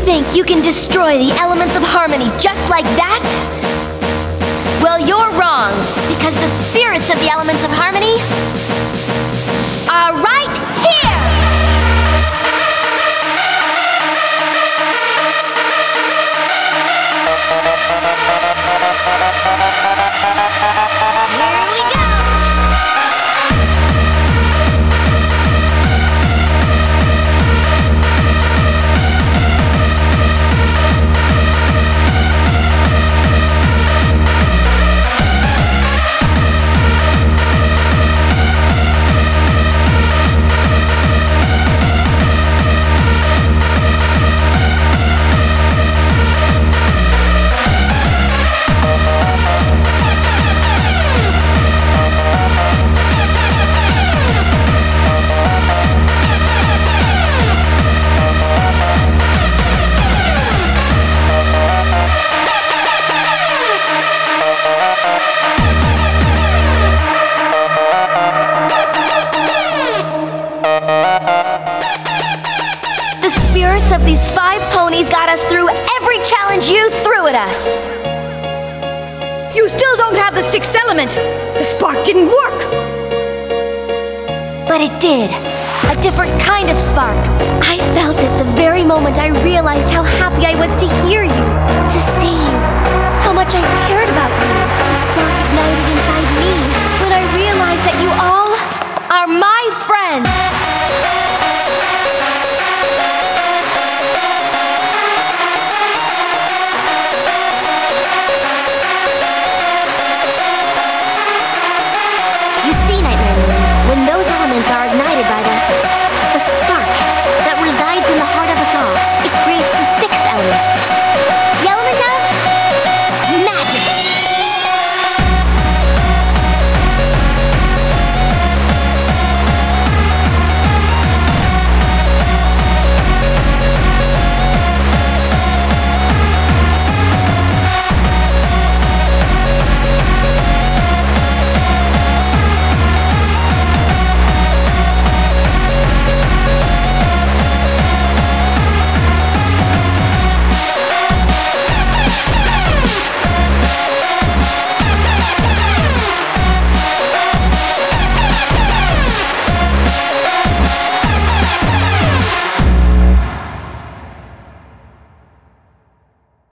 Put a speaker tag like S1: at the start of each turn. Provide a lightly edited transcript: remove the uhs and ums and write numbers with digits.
S1: think you can destroy the elements of harmony just like that? Well, you're wrong, because the spirits of the elements of harmony are right here! Here we go! The spirits of these 5 ponies got us through every challenge you threw at us.
S2: You still don't have the 6th element. The spark didn't work.
S1: But it did. A different kind of spark. I felt it the very moment I realized how happy I was to hear you, to see you, how much I cared about you. The spark ignited inside me when I realized that you all